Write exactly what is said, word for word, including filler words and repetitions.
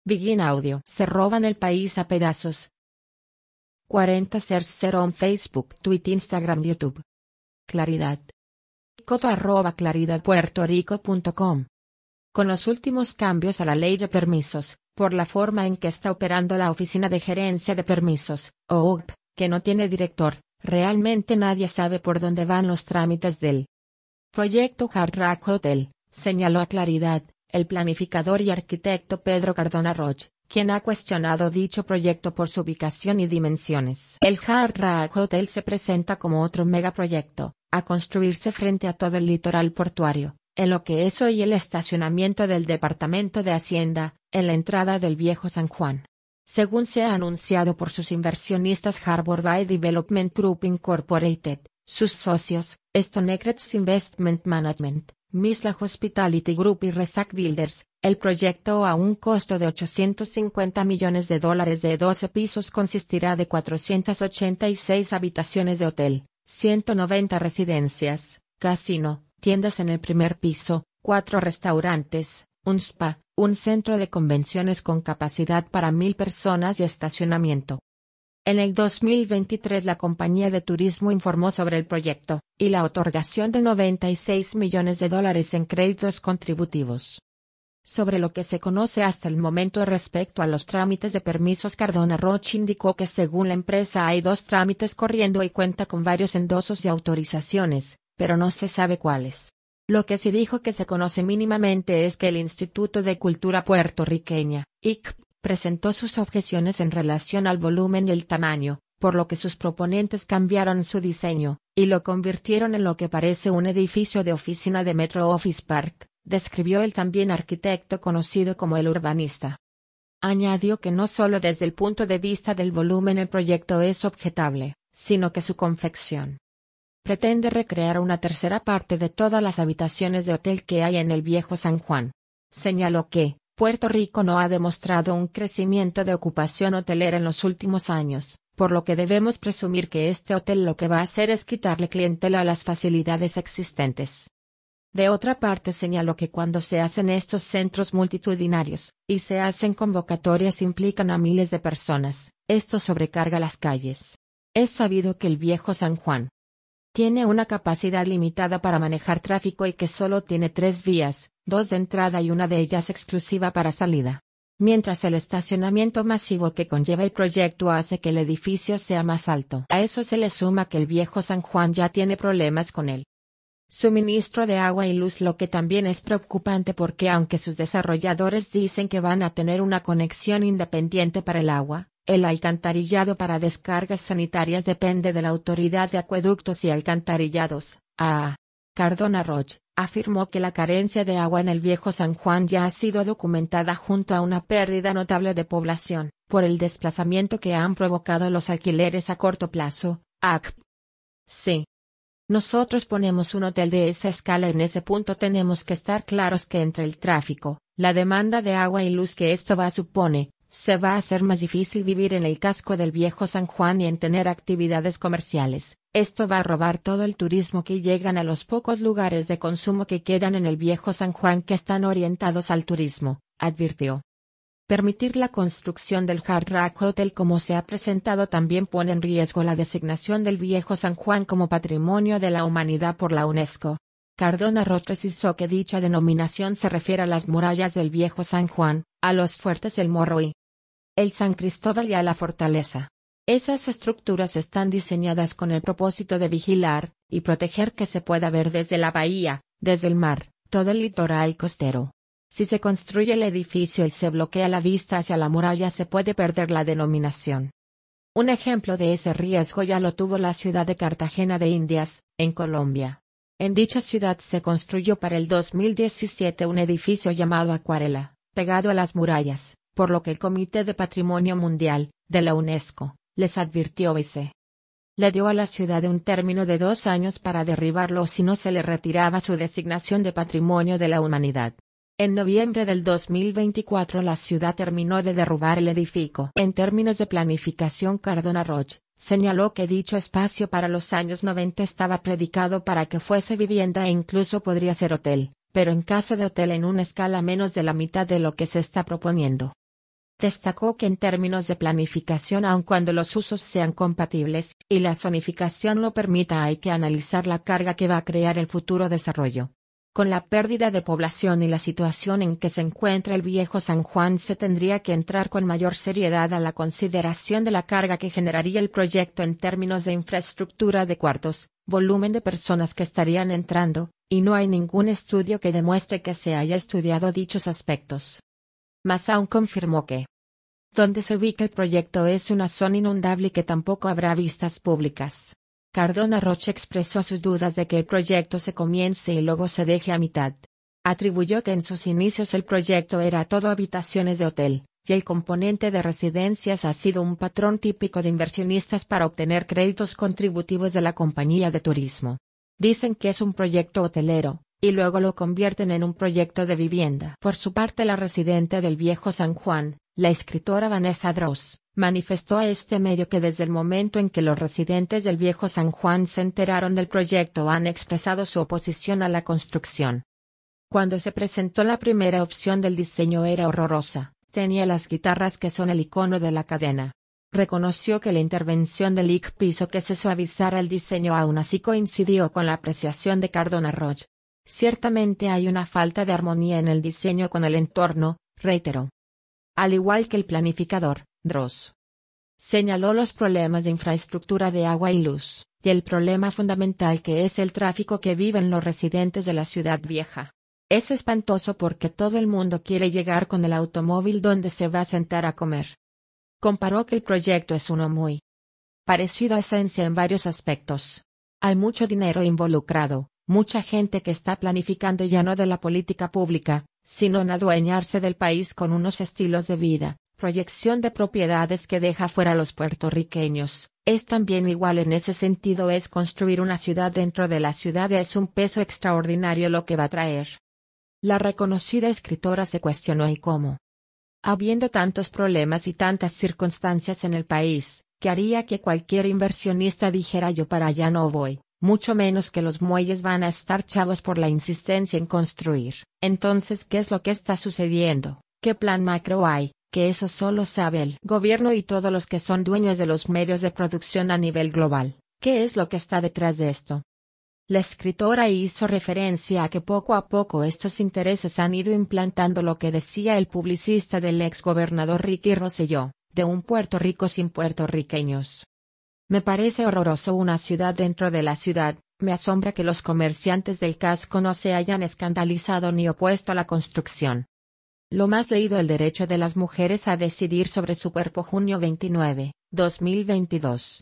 Begin Audio. Se roban el país a pedazos. cuarenta Cers cero en Facebook, Twitter, Instagram, YouTube. Claridad. Coto arroba claridad puerto rico punto com. Con los últimos cambios a la ley de permisos, por la forma en que está operando la Oficina de Gerencia de Permisos, O U P, que no tiene director, realmente nadie sabe por dónde van los trámites del proyecto Hard Rock Hotel, señaló a Claridad el planificador y arquitecto Pedro Cardona Roig, quien ha cuestionado dicho proyecto por su ubicación y dimensiones. El Hard Rock Hotel se presenta como otro megaproyecto, a construirse frente a todo el litoral portuario, en lo que es hoy el estacionamiento del Departamento de Hacienda, en la entrada del Viejo San Juan. Según se ha anunciado por sus inversionistas Harbor Bay Development Group Incorporated, sus socios, Stonecrest Investment Management, Misla Hospitality Group y Resac Builders, el proyecto a un costo de ochocientos cincuenta millones de dólares de doce pisos consistirá de cuatrocientas ochenta y seis habitaciones de hotel, ciento noventa residencias, casino, tiendas en el primer piso, cuatro restaurantes, un spa, un centro de convenciones con capacidad para mil personas y estacionamiento. En el dos mil veintitrés la compañía de turismo informó sobre el proyecto, y la otorgación de noventa y seis millones de dólares en créditos contributivos. Sobre lo que se conoce hasta el momento respecto a los trámites de permisos, Cardona Roig indicó que según la empresa hay dos trámites corriendo y cuenta con varios endosos y autorizaciones, pero no se sabe cuáles. Lo que sí dijo que se conoce mínimamente es que el Instituto de Cultura Puertorriqueña, I C P, presentó sus objeciones en relación al volumen y el tamaño, por lo que sus proponentes cambiaron su diseño, y lo convirtieron en lo que parece un edificio de oficina de Metro Office Park, describió el también arquitecto conocido como el urbanista. Añadió que no solo desde el punto de vista del volumen el proyecto es objetable, sino que su confección pretende recrear una tercera parte de todas las habitaciones de hotel que hay en el Viejo San Juan. Señaló que Puerto Rico no ha demostrado un crecimiento de ocupación hotelera en los últimos años, por lo que debemos presumir que este hotel lo que va a hacer es quitarle clientela a las facilidades existentes. De otra parte señaló que cuando se hacen estos centros multitudinarios, y se hacen convocatorias implican a miles de personas, esto sobrecarga las calles. Es sabido que el Viejo San Juan tiene una capacidad limitada para manejar tráfico y que solo tiene tres vías, dos de entrada y una de ellas exclusiva para salida. Mientras el estacionamiento masivo que conlleva el proyecto hace que el edificio sea más alto. A eso se le suma que el Viejo San Juan ya tiene problemas con el suministro de agua y luz, lo que también es preocupante porque aunque sus desarrolladores dicen que van a tener una conexión independiente para el agua, el alcantarillado para descargas sanitarias depende de la Autoridad de Acueductos y Alcantarillados, A A. Cardona Roig afirmó que la carencia de agua en el Viejo San Juan ya ha sido documentada junto a una pérdida notable de población, por el desplazamiento que han provocado los alquileres a corto plazo, A C P. Sí. Nosotros ponemos un hotel de esa escala en ese punto, tenemos que estar claros que entre el tráfico, la demanda de agua y luz que esto va a supone, se va a hacer más difícil vivir en el casco del Viejo San Juan y en tener actividades comerciales. Esto va a robar todo el turismo que llegan a los pocos lugares de consumo que quedan en el Viejo San Juan que están orientados al turismo, advirtió. Permitir la construcción del Hard Rock Hotel como se ha presentado también pone en riesgo la designación del Viejo San Juan como Patrimonio de la Humanidad por la UNESCO. Cardona Roig precisó que dicha denominación se refiere a las murallas del Viejo San Juan, a los fuertes El Morro y el San Cristóbal y a la fortaleza. Esas estructuras están diseñadas con el propósito de vigilar y proteger que se pueda ver desde la bahía, desde el mar, todo el litoral costero. Si se construye el edificio y se bloquea la vista hacia la muralla se puede perder la denominación. Un ejemplo de ese riesgo ya lo tuvo la ciudad de Cartagena de Indias, en Colombia. En dicha ciudad se construyó para el dos mil diecisiete un edificio llamado Acuarela, pegado a las murallas, por lo que el Comité de Patrimonio Mundial, de la UNESCO, les advirtió y se le dio a la ciudad un término de dos años para derribarlo si no se le retiraba su designación de Patrimonio de la Humanidad. En noviembre del dos mil veinticuatro la ciudad terminó de derrubar el edificio. En términos de planificación, Cardona Roig señaló que dicho espacio para los años noventa estaba predicado para que fuese vivienda e incluso podría ser hotel, pero en caso de hotel en una escala menos de la mitad de lo que se está proponiendo. Destacó que en términos de planificación, aun cuando los usos sean compatibles, y la zonificación lo permita, hay que analizar la carga que va a crear el futuro desarrollo. Con la pérdida de población y la situación en que se encuentra el Viejo San Juan, se tendría que entrar con mayor seriedad a la consideración de la carga que generaría el proyecto en términos de infraestructura de cuartos, volumen de personas que estarían entrando, y no hay ningún estudio que demuestre que se haya estudiado dichos aspectos. Más aún confirmó que donde se ubica el proyecto es una zona inundable y que tampoco habrá vistas públicas. Cardona Roche expresó sus dudas de que el proyecto se comience y luego se deje a mitad. Atribuyó que en sus inicios el proyecto era todo habitaciones de hotel, y el componente de residencias ha sido un patrón típico de inversionistas para obtener créditos contributivos de la compañía de turismo. Dicen que es un proyecto hotelero, y luego lo convierten en un proyecto de vivienda. Por su parte, la residente del Viejo San Juan, la escritora Vanessa Dross, manifestó a este medio que desde el momento en que los residentes del Viejo San Juan se enteraron del proyecto han expresado su oposición a la construcción. Cuando se presentó la primera opción del diseño era horrorosa, tenía las guitarras que son el icono de la cadena. Reconoció que la intervención del I C P hizo que se suavizara el diseño, aún así coincidió con la apreciación de Cardona Roche. Ciertamente hay una falta de armonía en el diseño con el entorno, reiteró. Al igual que el planificador, Dross señaló los problemas de infraestructura de agua y luz, y el problema fundamental que es el tráfico que viven los residentes de la ciudad vieja. Es espantoso porque todo el mundo quiere llegar con el automóvil donde se va a sentar a comer. Comparó que el proyecto es uno muy parecido a Esencia en varios aspectos. Hay mucho dinero involucrado, mucha gente que está planificando ya no de la política pública, sino en adueñarse del país con unos estilos de vida, proyección de propiedades que deja fuera a los puertorriqueños. Es también igual en ese sentido, es construir una ciudad dentro de la ciudad, es un peso extraordinario lo que va a traer. La reconocida escritora se cuestionó el cómo. Habiendo tantos problemas y tantas circunstancias en el país, ¿qué haría que cualquier inversionista dijera yo para allá no voy? Mucho menos que los muelles van a estar chavos por la insistencia en construir. Entonces, ¿qué es lo que está sucediendo? ¿Qué plan macro hay? Que eso solo sabe el gobierno y todos los que son dueños de los medios de producción a nivel global. ¿Qué es lo que está detrás de esto? La escritora hizo referencia a que poco a poco estos intereses han ido implantando lo que decía el publicista del ex gobernador Ricky Rosselló, de un Puerto Rico sin puertorriqueños. Me parece horroroso una ciudad dentro de la ciudad, me asombra que los comerciantes del casco no se hayan escandalizado ni opuesto a la construcción. Lo más leído: el derecho de las mujeres a decidir sobre su cuerpo, junio veintinueve, dos mil veintidós.